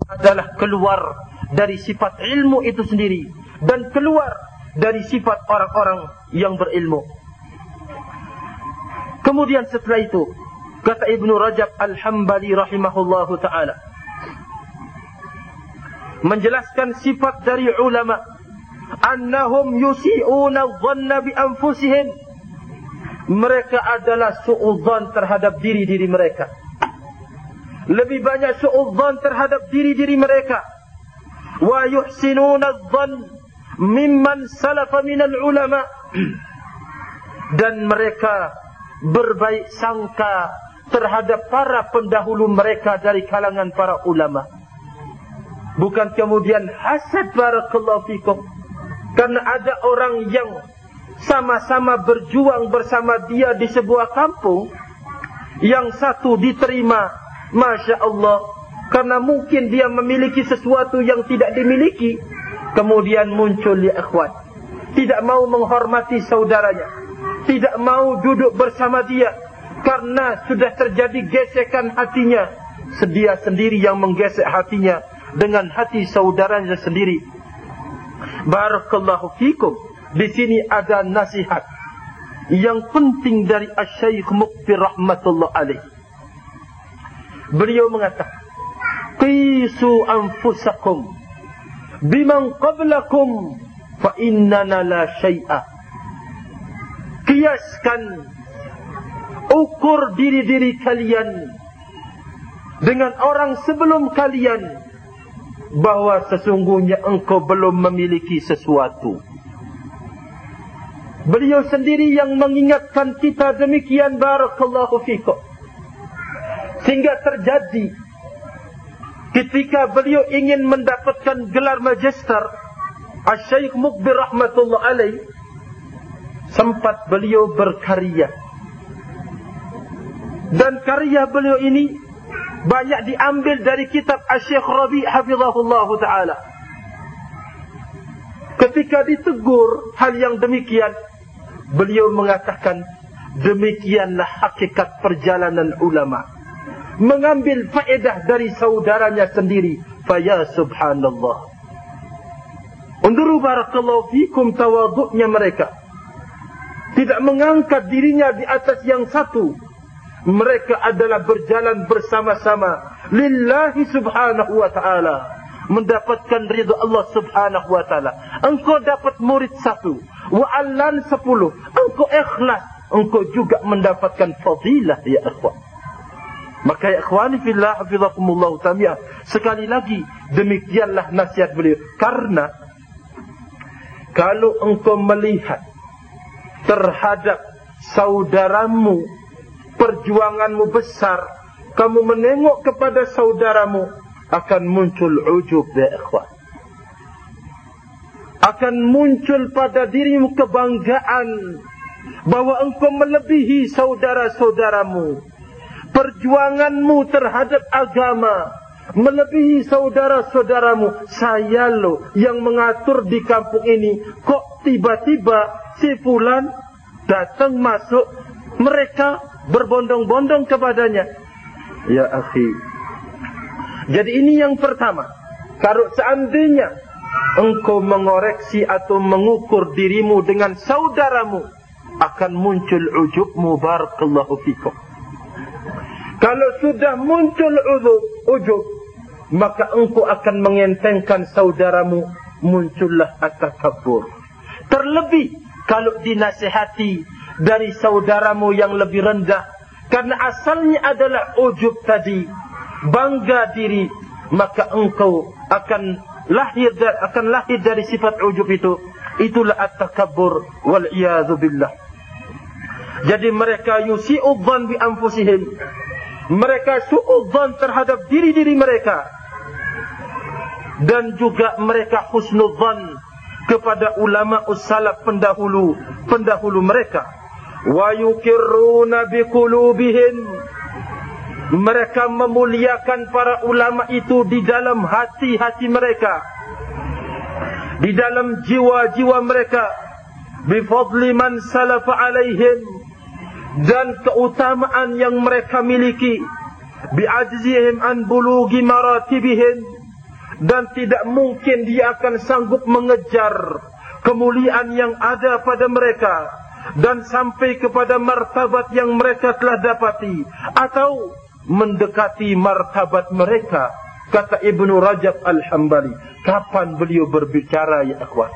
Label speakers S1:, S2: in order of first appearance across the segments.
S1: adalah keluar dari sifat ilmu itu sendiri dan keluar dari sifat orang-orang yang berilmu. Kemudian setelah itu kata Ibnu Rajab Al-Hambali rahimahullahu ta'ala menjelaskan sifat dari ulama, annahum yusi'una dhanna bi anfusihim, mereka adalah su'udzan terhadap diri-diri mereka, lebih banyak su'udzan terhadap diri-diri mereka. Wa yuhsinuna dhann mimman salafa minal ulama, dan mereka berbaik sangka terhadap para pendahulu mereka dari kalangan para ulama. Bukan kemudian hasad, barakallahu fikum, karena ada orang yang sama-sama berjuang bersama dia di sebuah kampung, yang satu diterima, Masya Allah, karena mungkin dia memiliki sesuatu yang tidak dimiliki. Kemudian muncul ya ikhwan, tidak mau menghormati saudaranya, tidak mau duduk bersama dia, karena sudah terjadi gesekan hatinya. Dia sendiri yang menggesek hatinya dengan hati saudaranya sendiri. Barakallahu fikum. Di sini ada nasihat yang penting dari Asy-Syaikh Muqbil rahmatullah alaih. Beliau mengatakan, qisu anfusakum biman qablakum fa innana la syai'a. Kiaskan, ukur diri-diri kalian dengan orang sebelum kalian, bahwa sesungguhnya engkau belum memiliki sesuatu. Beliau sendiri yang mengingatkan kita demikian, barakallahu fikum. Sehingga terjadi ketika beliau ingin mendapatkan gelar magister, Asy-Syaikh Muqbil rahmatullah alaih, sempat beliau berkarya. Dan karya beliau ini banyak diambil dari kitab Asy-Syaikh Rabi' hafizahullahu ta'ala. Ketika ditegur hal yang demikian, beliau mengatakan, demikianlah hakikat perjalanan ulama, mengambil faedah dari saudaranya sendiri. Faya subhanallah. Unduru barakallahu fikum tawadhu'nya mereka. Tidak mengangkat dirinya di atas yang satu. Mereka adalah berjalan bersama-sama lillahi subhanahu wa ta'ala, mendapatkan ridha Allah subhanahu wa ta'ala. Engkau dapat murid 1, wa'allan 10, engkau ikhlas, engkau juga mendapatkan fadilah ya ikhwan. Maka ya ikhwani fillah hafizakumullah ta'ala, sekali lagi demikianlah nasihat beliau. Karena kalau engkau melihat terhadap saudaramu, perjuanganmu besar, kamu menengok kepada saudaramu, akan muncul ujub ya ikhwan. Akan muncul pada dirimu kebanggaan bahwa engkau melebihi saudara-saudaramu. Perjuanganmu terhadap agama melebihi saudara-saudaramu. Saya loh yang mengatur di kampung ini, kok tiba-tiba si fulan datang masuk, mereka berbondong-bondong kepadanya. Ya akhi, jadi ini yang pertama. Kalau seandainya engkau mengoreksi atau mengukur dirimu dengan saudaramu, akan muncul ujubmu, barakallahu fikum. Kalau sudah muncul ujub, maka engkau akan mengentengkan saudaramu, muncullah at-takabbur. Terlebih kalau dinasihati dari saudaramu yang lebih rendah, karena asalnya adalah ujub tadi, bangga diri, maka engkau akan lahir dari sifat ujub itu. Itulah at-takabbur wal iyadzu billah. Jadi mereka yusi'udzan bi anfusihim, mereka su'udzan terhadap diri-diri mereka, dan juga mereka husnudzan kepada ulama ussalaf pendahulu mereka. Wa yukirruna biqulubihim, mereka memuliakan para ulama itu di dalam hati-hati mereka, di dalam jiwa-jiwa mereka. Bifadli man salafa alaihim, dan keutamaan yang mereka miliki. Bi'ajzihim an bulughi maratibihim, dan tidak mungkin dia akan sanggup mengejar kemuliaan yang ada pada mereka dan sampai kepada martabat yang mereka telah dapati atau mendekati martabat mereka. Kata Ibnu Rajab Al-Hambali. Kapan beliau berbicara ya akhwat?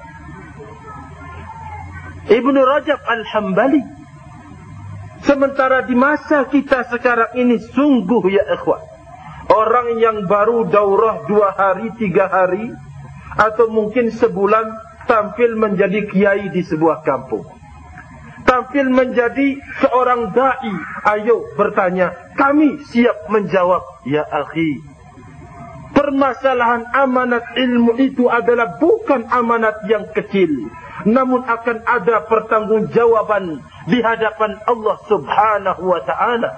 S1: Ibnu Rajab Al-Hambali. Sementara di masa kita sekarang ini sungguh ya akhwat, orang yang baru daurah 2 hari, 3 hari atau mungkin sebulan tampil menjadi kiai di sebuah kampung, tampil menjadi seorang da'i, ayo bertanya, kami siap menjawab. Ya akhi, permasalahan amanat ilmu itu adalah bukan amanat yang kecil, namun akan ada pertanggungjawaban di hadapan Allah Subhanahu wa ta'ala.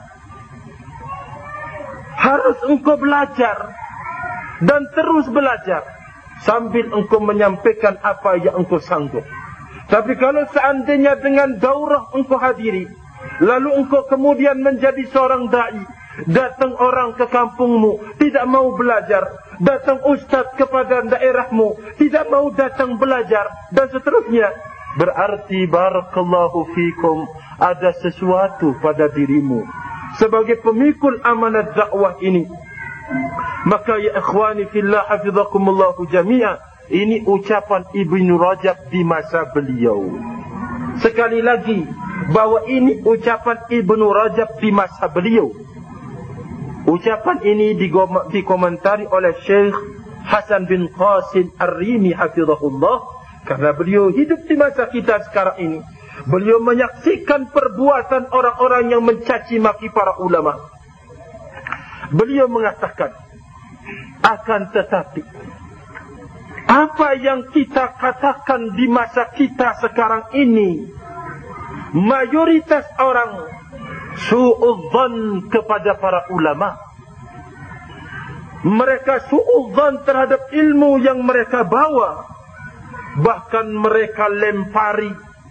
S1: Harus engkau belajar dan terus belajar sambil engkau menyampaikan apa yang engkau sanggup. Tapi kalau seandainya dengan daurah engkau hadiri, lalu engkau kemudian menjadi seorang da'i, datang orang ke kampungmu, tidak mau belajar, datang ustaz kepada daerahmu, tidak mau datang belajar, dan seterusnya, berarti barakallahu fikum, ada sesuatu pada dirimu sebagai pemikul amanat dakwah ini. Maka ya ikhwani fillah hafizakumullahu jami'ah, ini ucapan Ibnu Rajab di masa beliau. Sekali lagi, bahwa ini ucapan Ibnu Rajab di masa beliau. Ucapan ini dikomentari oleh Syekh Hasan bin Qasim Ar-Rimi hafizahullah, karena beliau hidup di masa kita sekarang ini. Beliau menyaksikan perbuatan orang-orang yang mencaci maki para ulama. Beliau mengatakan, akan tetapi apa yang kita katakan di masa kita sekarang ini, mayoritas orang su'udzan kepada para ulama. Mereka su'udzan terhadap ilmu yang mereka bawa. Bahkan mereka lempari,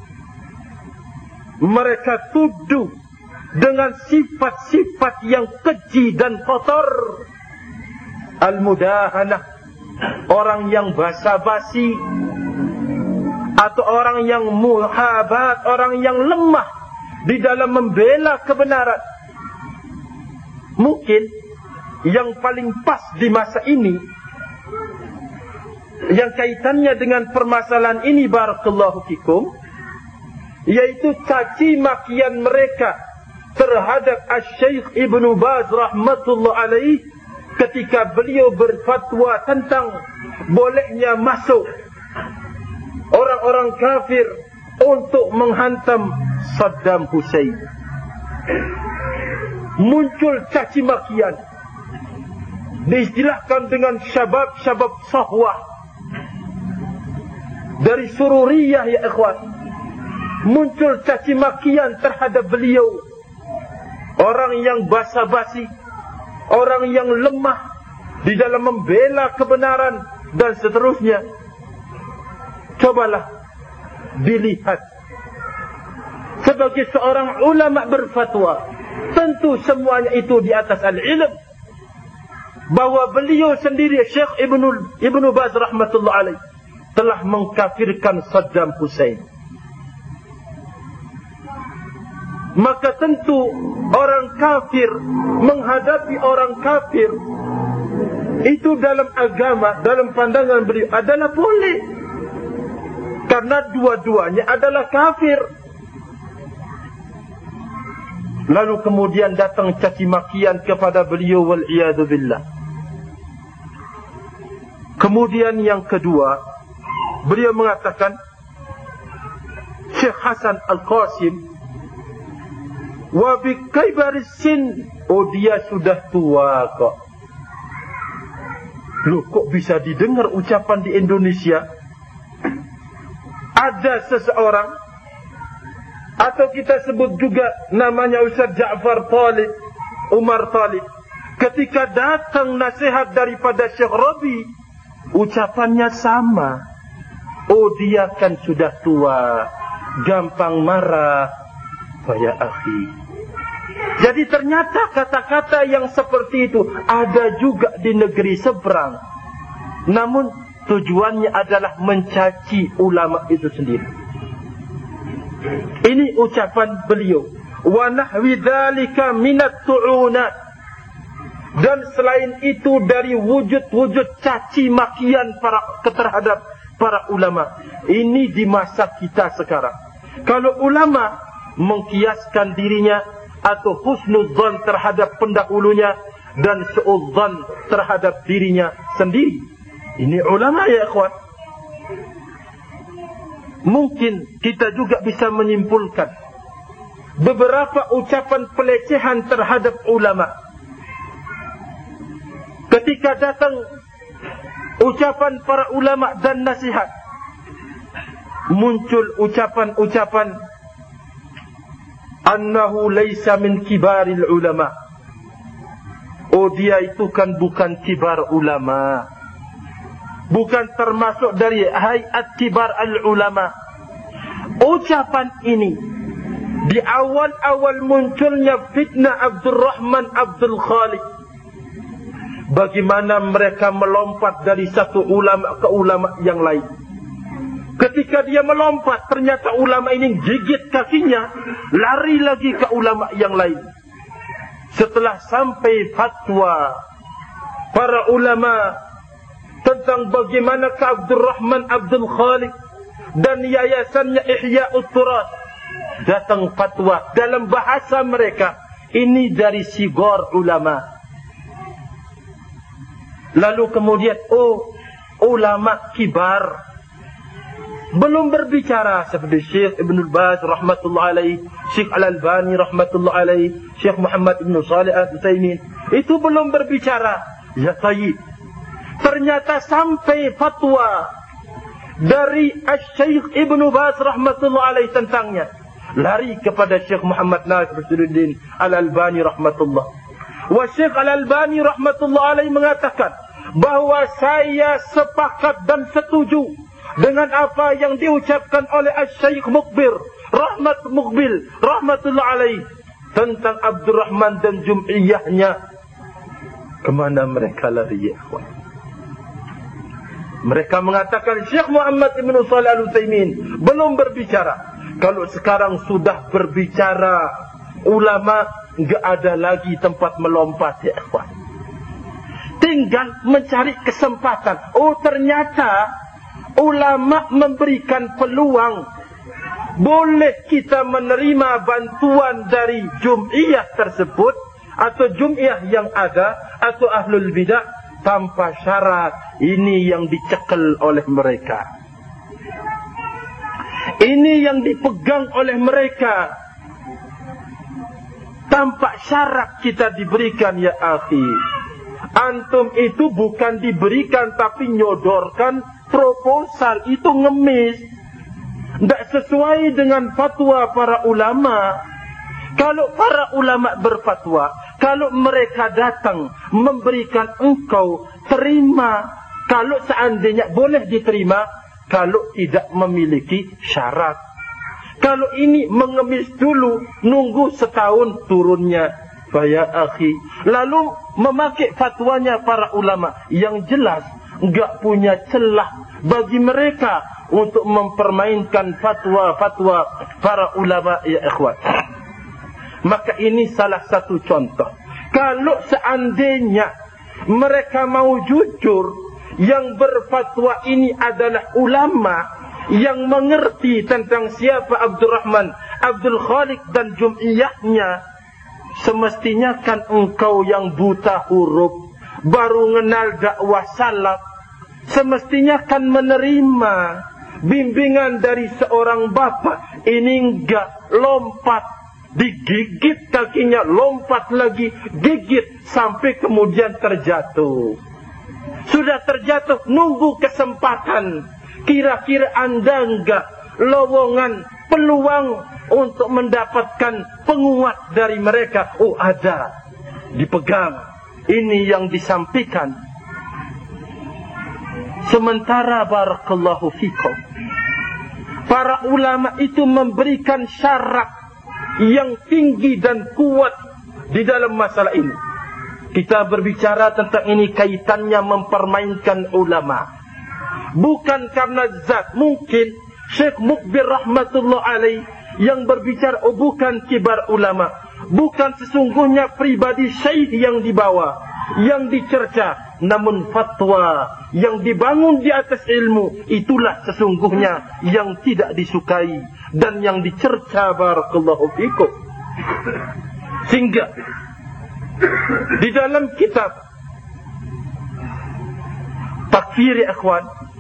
S1: mereka tuduh dengan sifat-sifat yang keji dan kotor. Al-mudahanah, orang yang basa-basi, atau orang yang muhabat, orang yang lemah di dalam membela kebenaran. Mungkin yang paling pas di masa ini, yang kaitannya dengan permasalahan ini barakallahu fikum, yaitu caci makian mereka terhadap Asy-Syaikh Ibnu Baz rahmatullah alaih ketika beliau berfatwa tentang bolehnya masuk orang-orang kafir untuk menghantam Saddam Hussein. Muncul caci makian, diistilahkan dengan syabab-syabab sahwah dari Sururiyah ya ikhwan. Muncul caci makian terhadap beliau, orang yang basa-basi, orang yang lemah di dalam membela kebenaran dan seterusnya. Cobalah dilihat, sebagai seorang ulama berfatwa, tentu semuanya itu di atas al-ilm, bahwa beliau sendiri Syekh Ibnu Baz rahmatullah alaih telah mengkafirkan Saddam Hussein. Maka tentu orang kafir menghadapi orang kafir itu dalam agama, dalam pandangan beliau adalah boleh, karena dua-duanya adalah kafir. Lalu kemudian datang caci makian kepada beliau wal iyadu billah. Kemudian yang kedua, beliau mengatakan Syekh Hasan Al-Qasim wa bi kaibaris sin, oh dia sudah tua kok. Loh, kok bisa didengar ucapan di Indonesia? Ada seseorang, atau kita sebut juga namanya Ustaz Ja'far Talib, Umar Talib, ketika datang nasihat daripada Syekh Rabi, ucapannya sama. Oh dia kan sudah tua, gampang marah. Ya akhi, jadi ternyata kata-kata yang seperti itu ada juga di negeri seberang. namun tujuannya adalah mencaci ulama itu sendiri. Ini ucapan beliau. Wa nahwi dzalika minat tu'unat. Dan selain itu dari wujud-wujud caci makian terhadap para ulama. Ini di masa kita sekarang. Kalau ulama mengkiaskan dirinya atau husnudzan terhadap pendahulunya dan suudzan terhadap dirinya sendiri. Ini ulama ya ikhwan. Mungkin kita juga bisa menyimpulkan beberapa ucapan pelecehan terhadap ulama. Ketika datang ucapan para ulama dan nasihat, muncul ucapan-ucapan annahu laysa min kibaril ulama. Oh, dia itu kan bukan kibar ulama, bukan termasuk dari hayat kibar al-ulama. Ucapan ini di awal-awal munculnya fitnah Abdurrahman Abdul Khaliq. Bagaimana mereka melompat dari satu ulama ke ulama yang lain. Ketika dia melompat, ternyata ulama ini gigit kakinya, lari lagi ke ulama yang lain. Setelah sampai fatwa para ulama tentang bagaimana ke Abdurrahman Abdul Khaliq dan yayasannya Ihya'ut Turath, datang fatwa dalam bahasa mereka, ini dari sigar ulama. Lalu kemudian, oh, ulama kibar belum berbicara seperti Syekh Ibn Baz rahmatullah alaih, Syekh Al-Albani rahmatullah alaih, Syekh Muhammad Ibn Salih Al-Utsaimin. Itu belum berbicara. Ya tayyib. Ternyata sampai fatwa dari Syekh Ibn Baz rahmatullah alaih tentangnya. Lari kepada Syekh Muhammad Nasiruddin Al-Albani rahmatullah. Wa Syekh Al-Albani rahmatullah alaih mengatakan bahawa saya sepakat dan setuju dengan apa yang diucapkan oleh Syekh Muqbil rahmatullah alaih tentang Abdurrahman dan jum'iyahnya. Kemana mereka lari ya ikhwan? Mereka mengatakan Syekh Muhammad Ibn Salih Al-Utsaimin belum berbicara. Kalau sekarang sudah berbicara ulama, enggak ada lagi tempat melompat ya ikhwan. Tinggal mencari kesempatan. Oh, ternyata ulama memberikan peluang. Boleh kita menerima bantuan dari jum'iyah tersebut atau jum'iyah yang ada atau ahlul bidah tanpa syarat. Ini yang dicekel oleh mereka. Ini yang dipegang oleh mereka. Tanpa syarat kita diberikan ya akhi. Antum itu bukan diberikan tapi nyodorkan proposal, itu ngemis. Tidak sesuai dengan fatwa para ulama. Kalau para ulama berfatwa, kalau mereka datang memberikan engkau terima, kalau seandainya boleh diterima, kalau tidak memiliki syarat. Kalau ini mengemis dulu, nunggu setahun turunnya. Ya akhi, lalu memakai fatwanya para ulama yang jelas enggak punya celah bagi mereka untuk mempermainkan fatwa-fatwa para ulama ya ikhwan. Maka ini salah satu contoh. Kalau seandainya mereka mau jujur, yang berfatwa ini adalah ulama yang mengerti tentang siapa Abdurrahman Abdul Khaliq dan jum'iyahnya, semestinya kan engkau yang buta huruf, baru mengenal dakwah salaf, semestinya kan menerima bimbingan dari seorang bapak. Ini enggak, lompat, digigit kakinya, lompat lagi, gigit sampai kemudian terjatuh. Sudah terjatuh, nunggu kesempatan. Kira-kira anda enggak lowongan, peluang untuk mendapatkan penguat dari mereka? Oh, ada, dipegang. Ini yang disampaikan. Sementara barakallahu fikum, para ulama itu memberikan syarat yang tinggi dan kuat di dalam masalah ini. Kita berbicara tentang ini kaitannya mempermainkan ulama. Bukan karena zat. Mungkin Syekh Mukbir rahmatullah alaih yang berbicara bukan kibar ulama. Bukan sesungguhnya pribadi syekh yang dibawa, yang dicerca. Namun fatwa yang dibangun di atas ilmu, itulah sesungguhnya yang tidak disukai dan yang dicerca. Barakallahu fikum. Sehingga di dalam kitab Takfir ya ikhwan,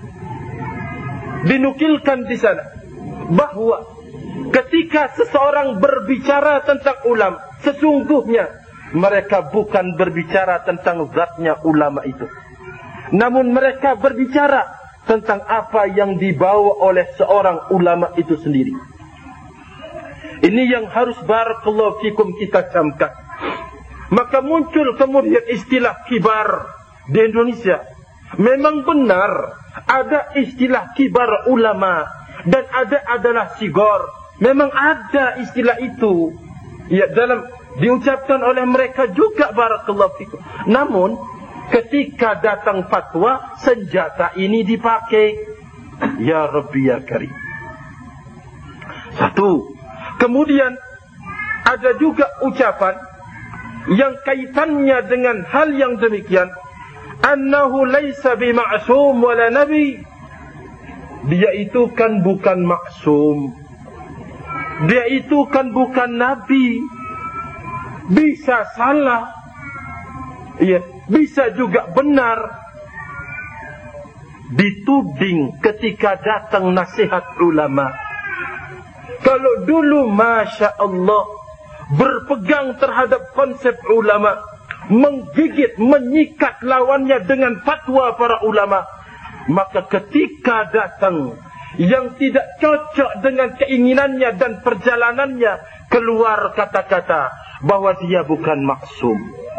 S1: dinukilkan di sana bahawa ketika seseorang berbicara tentang ulama, sesungguhnya mereka bukan berbicara tentang zatnya ulama itu, namun mereka berbicara tentang apa yang dibawa oleh seorang ulama itu sendiri. Ini yang harus barakallahu fikum kita camkan. Maka muncul kemudian istilah kibar di Indonesia. Memang benar ada istilah kibar ulama dan ada adalah sigor. Memang ada istilah itu. Ya, dalam diucapkan oleh mereka juga barakallahu fikum. Namun ketika datang fatwa, senjata ini dipakai. Ya Rabbi ya Karim. Satu. Kemudian ada juga ucapan yang kaitannya dengan hal yang demikian, annahu laisa bima'sum wala nabi. Dia itu kan bukan maksum, dia itu kan bukan nabi. Bisa salah, ya, bisa juga benar. Dituding ketika datang nasihat ulama. Kalau dulu Masya Allah berpegang terhadap konsep ulama, menggigit, menyikat lawannya dengan fatwa para ulama, maka ketika datang yang tidak cocok dengan keinginannya dan perjalanannya, keluar kata-kata bahwa dia bukan maksum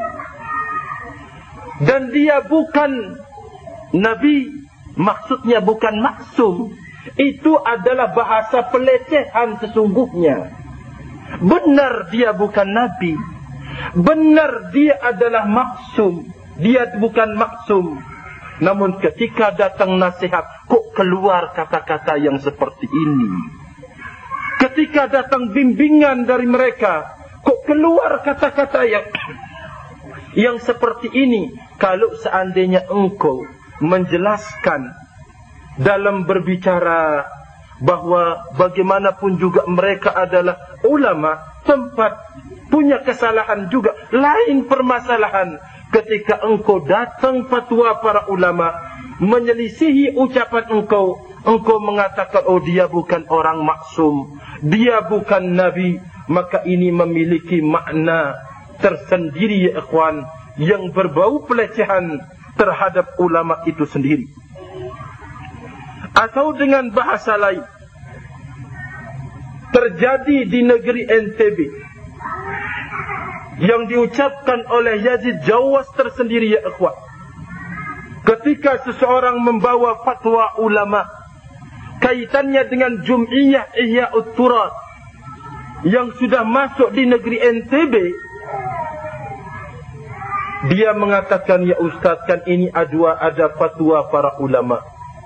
S1: dan dia bukan nabi. Maksudnya bukan maksum, itu adalah bahasa pelecehan sesungguhnya. Benar dia bukan nabi, benar dia adalah maksum, dia bukan maksum. Namun ketika datang nasihat, kok keluar kata-kata yang seperti ini? Ketika datang bimbingan dari mereka, kok keluar kata-kata yang seperti ini? Kalau seandainya engkau menjelaskan dalam berbicara bahawa bagaimanapun juga mereka adalah ulama, tempat punya kesalahan juga. Lain permasalahan ketika engkau datang fatwa para ulama menyelisihi ucapan engkau. Engkau mengatakan, oh dia bukan orang maksum, dia bukan nabi. Maka ini memiliki makna tersendiri ya ikhwan, yang berbau pelecehan terhadap ulama itu sendiri. Atau dengan bahasa lain, terjadi di negeri NTB yang diucapkan oleh Yazid Jawas tersendiri ya ikhwan. Ketika seseorang membawa fatwa ulama kaitannya dengan Jum'iyah Ihya'ut Turath yang sudah masuk di negeri NTB, dia mengatakan, ya Ustaz, kan ini ada fatwa para ulama.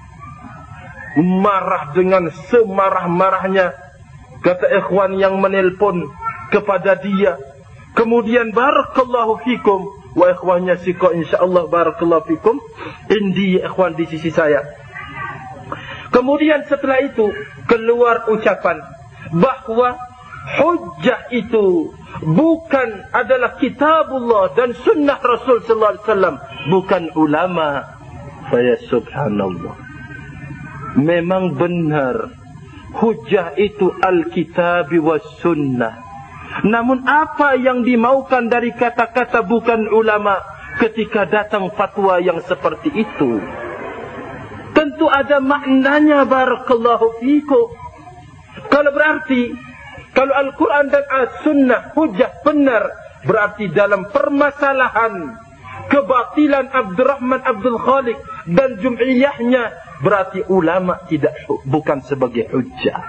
S1: Marah dengan semarah-marahnya, kata ikhwan yang menelpon kepada dia. Kemudian barakallahu fikum, wa ikhwannya siko insyaallah barakallahu fikum indi ya ikhwan di sisi saya. Kemudian setelah itu keluar ucapan bahwa hujjah itu bukan adalah kitabullah dan sunnah Rasul sallallahu alaihi wasallam, bukan ulama. Fa subhanallah. Memang benar hujjah itu al-kitab was sunnah. Namun apa yang dimaukan dari kata-kata bukan ulama ketika datang fatwa yang seperti itu? Tentu ada maknanya barakallahu fikum. Kalau berarti kalau Al-Quran dan As-Sunnah hujjah benar, berarti dalam permasalahan kebatilan Abdurrahman Abdul Khaliq dan Jum'iyahnya, berarti ulama bukan sebagai hujjah.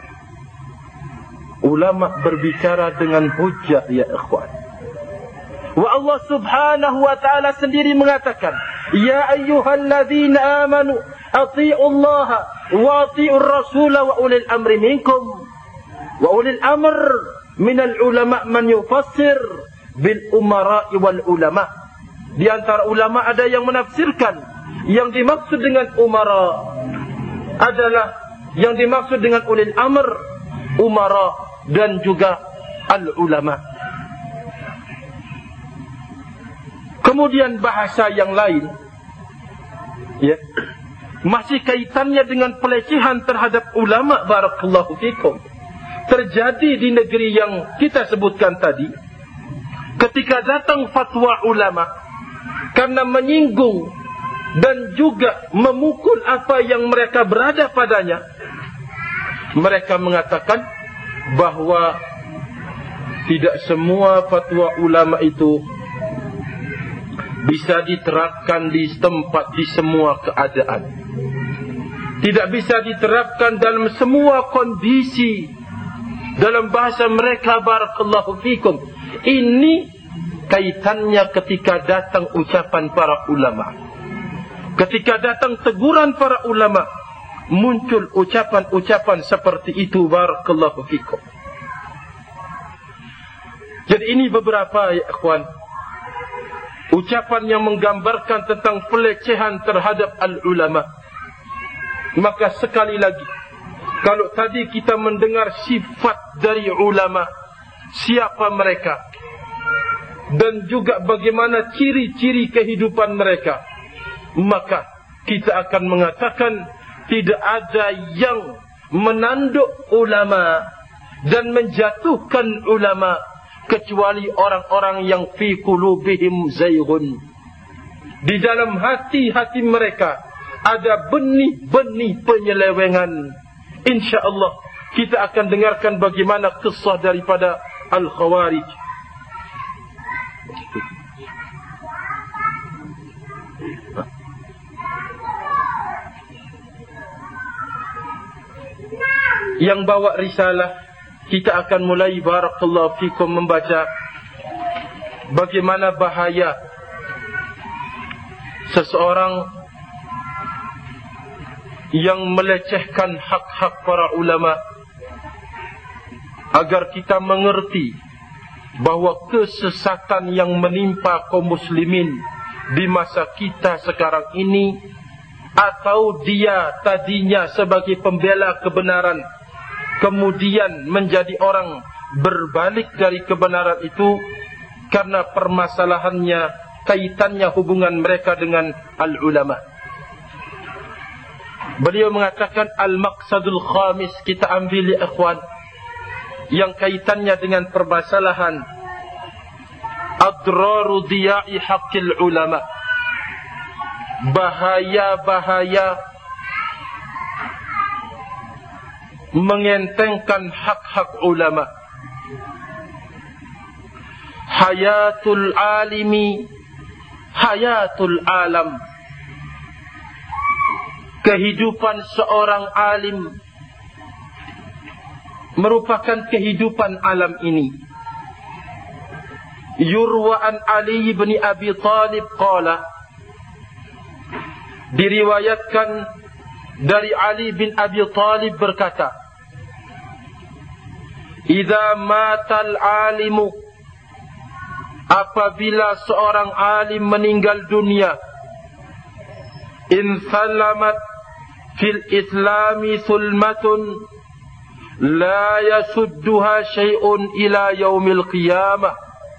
S1: Ulama berbicara dengan hujjah ya ikhwan. Wa Allah subhanahu wa ta'ala sendiri mengatakan, Ya ayyuhalladzina amanu ati'ullaha wa ati'ur rasula wa ulil amri minkum. Wa ulil amr minal ulama man yufassir bil umara'i wal ulama. Di antara ulama ada yang menafsirkan yang dimaksud dengan umara adalah yang dimaksud dengan ulil amr, umara dan juga al ulama. Kemudian bahasa yang lain, ya, masih kaitannya dengan pelecehan terhadap ulama, barakallahu fikum, terjadi di negeri yang kita sebutkan tadi. Ketika datang fatwa ulama karena menyinggung dan juga memukul apa yang mereka berada padanya, mereka mengatakan bahwa tidak semua fatwa ulama itu bisa diterapkan di tempat, di semua keadaan. Tidak bisa diterapkan dalam semua kondisi. Dalam bahasa mereka, barakallahu fikum, ini kaitannya ketika datang ucapan para ulama. Ketika datang teguran para ulama, muncul ucapan-ucapan seperti itu, barakallahu fikum. Jadi ini beberapa, ya ikhwan, ucapan yang menggambarkan tentang pelecehan terhadap al-ulama. Maka sekali lagi, kalau tadi kita mendengar sifat dari ulama, siapa mereka, dan juga bagaimana ciri-ciri kehidupan mereka, maka kita akan mengatakan tidak ada yang menanduk ulama dan menjatuhkan ulama kecuali orang-orang yang fi qulubihim zayghun. Di dalam hati-hati mereka ada benih-benih penyelewengan. InsyaAllah kita akan dengarkan bagaimana kisah daripada Al-Khawarij. Yang bawa risalah, kita akan mulai, barakallahu fikum, membaca bagaimana bahaya seseorang yang melecehkan hak-hak para ulama, agar kita mengerti bahawa kesesatan yang menimpa kaum muslimin di masa kita sekarang ini, atau dia tadinya sebagai pembela kebenaran kemudian menjadi orang berbalik dari kebenaran itu, karena permasalahannya, kaitannya hubungan mereka dengan al-ulama. Beliau mengatakan al-maqsadul khamis, kita ambil ya ikhwan, yang kaitannya dengan permasalahan adraru diya'i haqqil ulama, bahaya-bahaya mengentengkan hak-hak ulama. Hayatul alimi hayatul alam, kehidupan seorang alim merupakan kehidupan alam ini. Yurwa an Ali bin Abi Talib qala, diriwayatkan dari Ali bin Abi Talib berkata, Idza matal alimu, apabila seorang alim meninggal dunia, in salamat fil islami sulmatun la yasudduha syai'un ila yaumil qiyamah,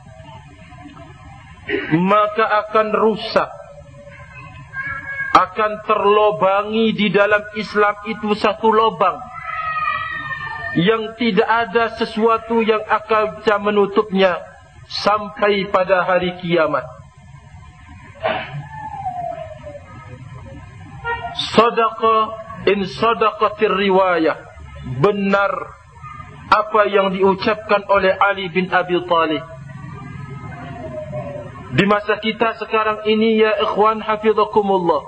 S1: maka akan rusak, akan terlobangi di dalam Islam itu satu lubang yang tidak ada sesuatu yang akan bisa menutupnya sampai pada hari kiamat. Sadaqa in sadaqatir riwayah, benar apa yang diucapkan oleh Ali bin Abi Talib. Di masa kita sekarang ini ya ikhwan hafizakumullah,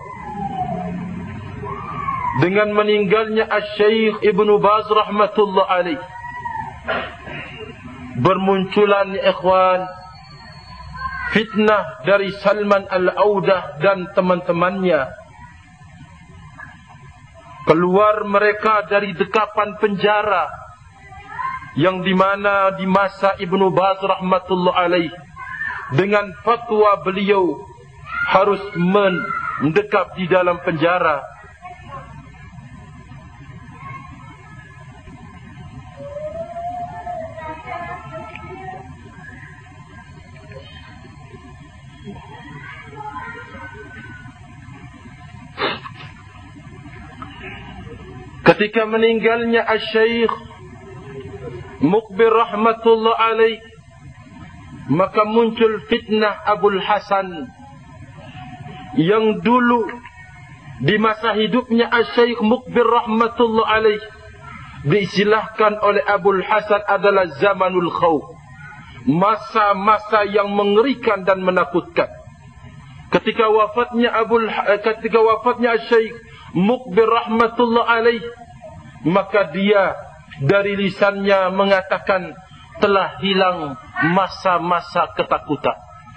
S1: dengan meninggalnya Asy-Syaikh Ibnu Baz rahmatullah alaih, bermunculan ya ikhwan fitnah dari Salman Al-Audah dan teman-temannya. Keluar mereka dari dekapan penjara, yang dimana di masa Ibnu Baz rahmatullah alaih, dengan fatwa beliau harus mendekap di dalam penjara. Ketika meninggalnya Asy-Syaikh Muqbil rahmatullah alaih, maka muncul fitnah Abul Hasan, yang dulu di masa hidupnya Asy-Syaikh Muqbil rahmatullah alaih diistilahkan oleh Abul Hasan adalah zamanul khawf, masa-masa yang mengerikan dan menakutkan. Ketika wafatnya Asy-Syaikh Muqbil rahmatullah alaih, maka dia dari lisannya mengatakan telah hilang masa-masa ketakutan.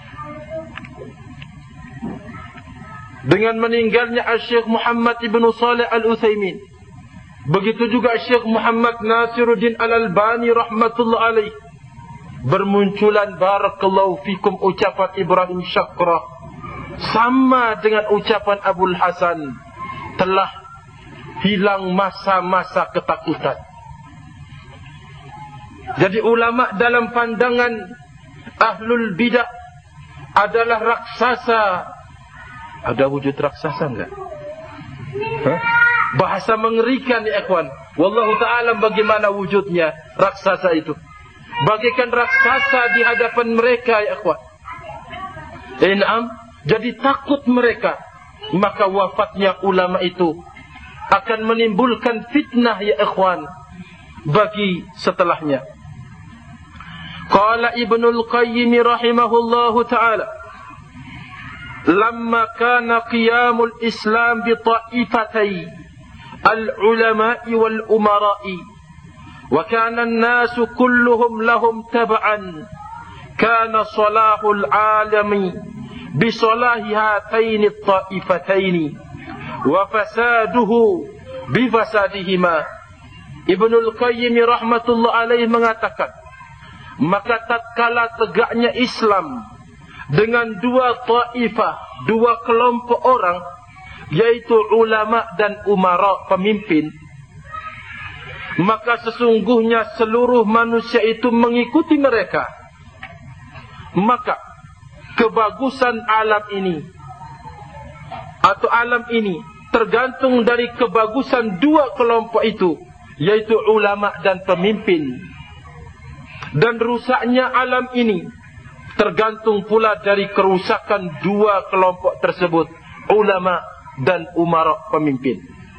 S1: Dengan meninggalnya Asy-Syaikh Muhammad ibn Shalih Al-Utsaimin, begitu juga Syekh Muhammad Nasiruddin Al-Albani rahmatullah alaih, bermunculan barakallahu fikum ucapan Ibrahim Syakrah, sama dengan ucapan Abul Hasan, telah hilang masa-masa ketakutan. Jadi ulama dalam pandangan ahlul bidah adalah raksasa. Ada wujud raksasa enggak? Bahasa mengerikan ya ikhwan. Wallahu ta'ala bagaimana wujudnya raksasa itu. Bagaikan raksasa di hadapan mereka ya ikhwan. In'am, jadi takut mereka. Maka wafatnya ulama itu akan menimbulkan fitnah ya ikhwan bagi setelahnya. Qala Ibnul Qayyim rahimahullahu ta'ala, lamma kana qiyamul Islam bi ta'ifatay al-ulama'i wal umara'i wa kana an-nasu kulluhum lahum tab'an, kana salahul 'alami بصلاح هاتين الطائفتين وفساده بفسادهما. Ibnul Qayyim rahmatullah alaih mengatakan, maka tatkala tegaknya Islam dengan dua taifah, dua kelompok orang, yaitu ulama dan umara, pemimpin, maka sesungguhnya seluruh manusia itu mengikuti mereka. Maka kebagusan alam ini atau alam ini tergantung dari kebagusan dua kelompok itu, yaitu ulama dan pemimpin. Dan rusaknya alam ini tergantung pula dari kerusakan dua kelompok tersebut, ulama dan umara, pemimpin.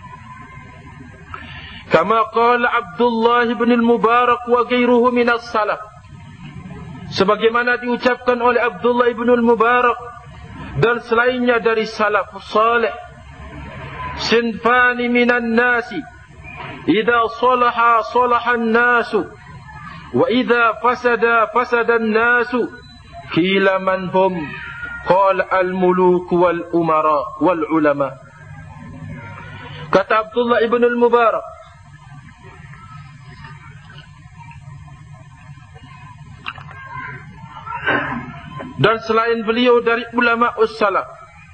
S1: Kama qala Abdullah bin al-Mubarak wa ghairuhu min as-salaf, sebagaimana diucapkan oleh Abdullah ibn al-Mubarak dan selainnya dari salaf salih, sinfani minan nasi idza salaha salaha an-nasu wa idza fasada fasada an-nasu qila man hum qala al-muluk wal umara wal ulama. Kata Abdullah ibn al-Mubarak, dan selain beliau dari ulama us-salaf,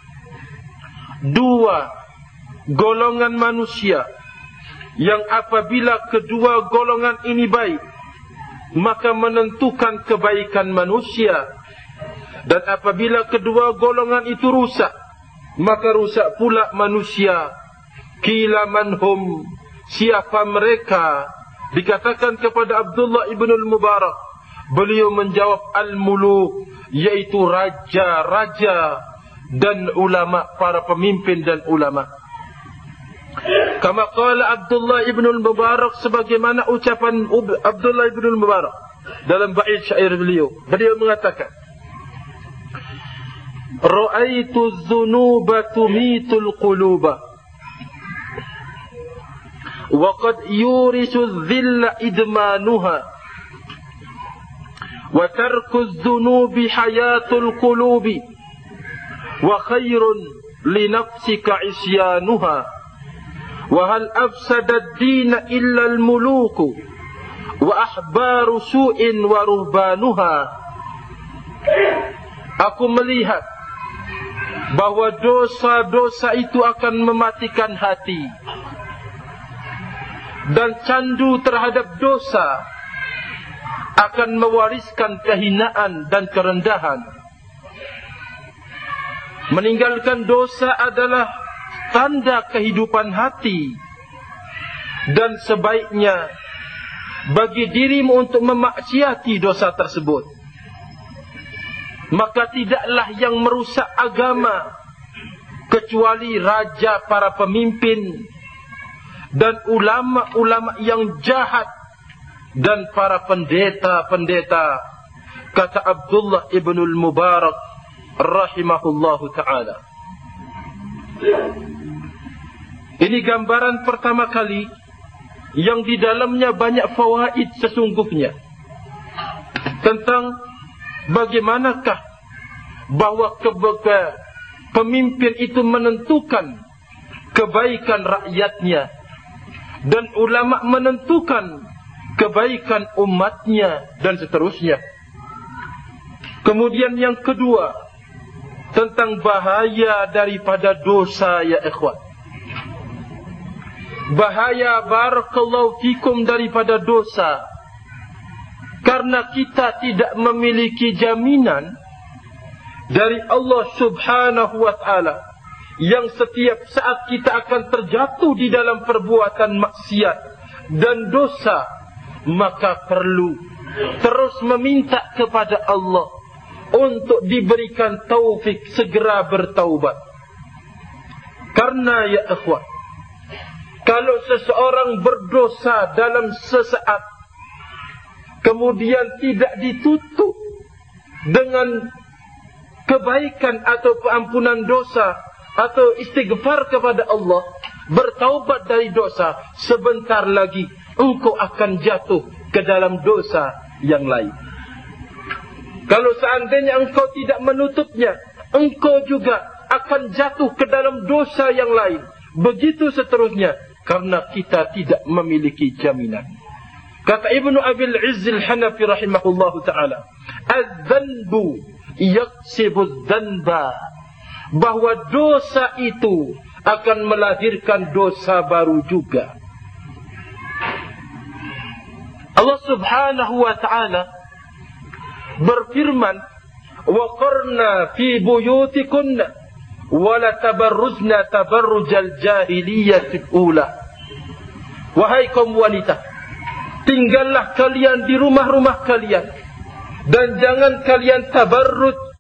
S1: dua golongan manusia yang apabila kedua golongan ini baik, maka menentukan kebaikan manusia, dan apabila kedua golongan itu rusak, maka rusak pula manusia. Qila manhum, siapa mereka? Dikatakan kepada Abdullah ibn al-Mubarak, beliau menjawab al-muluk, yaitu raja-raja dan ulama, para pemimpin dan ulama. Kama qala Abdullah ibn al-Mubarak, sebagaimana ucapan Abdullah ibn al-Mubarak dalam bait syair beliau. Beliau mengatakan, ra'aitu adh-dhunuba tumitul quluba wa qad yurisu adh-dhilla idmanuha wa tarku adh-dhunubi hayatul qulubi wa khairun li nafsika isyanuha wa hal afsada ad-din illa al-muluku wa ahbaru su'in wa ruhbanuha. Aku melihat bahwa dosa-dosa itu akan mematikan hati, dan candu terhadap dosa akan mewariskan kehinaan dan kerendahan. Meninggalkan dosa adalah tanda kehidupan hati, dan sebaiknya bagi dirimu untuk memaksiati dosa tersebut. Maka tidaklah yang merusak agama kecuali raja, para pemimpin, dan ulama-ulama yang jahat, dan para pendeta-pendeta, kata Abdullah ibn al-Mubarak rahimahullahu ta'ala. Ini gambaran pertama kali yang di dalamnya banyak fawaid sesungguhnya, tentang bagaimanakah bahwa pemimpin itu menentukan kebaikan rakyatnya, dan ulama menentukan kebaikan umatnya, dan seterusnya. Kemudian yang kedua, tentang bahaya daripada dosa, ya ikhwan. Bahaya barakallahu fikum daripada dosa, karena kita tidak memiliki jaminan dari Allah subhanahu wa ta'ala, yang setiap saat kita akan terjatuh di dalam perbuatan maksiat dan dosa, maka perlu terus meminta kepada Allah untuk diberikan taufik segera bertaubat. Karena ya ikhwan, kalau seseorang berdosa dalam sesaat, kemudian tidak ditutup dengan kebaikan atau pengampunan dosa atau istighfar kepada Allah, bertaubat dari dosa, sebentar lagi engkau akan jatuh ke dalam dosa yang lain. Kalau seandainya engkau tidak menutupnya, engkau juga akan jatuh ke dalam dosa yang lain. Begitu seterusnya, karena kita tidak memiliki jaminan. Kata Ibnu Abil Izz al-Hanafi rahimahullahu ta'ala, "Az-zanbu yaksibu az-zanba", bahwa dosa itu akan melahirkan dosa baru juga. Allah subhanahu wa ta'ala berfirman, "Wa qarna fi buyutikunna wa la tabarrujna tabarrujal jahiliyyati ula." Wahai kaum wanita, tinggallah kalian di rumah-rumah kalian, dan jangan kalian tabarruj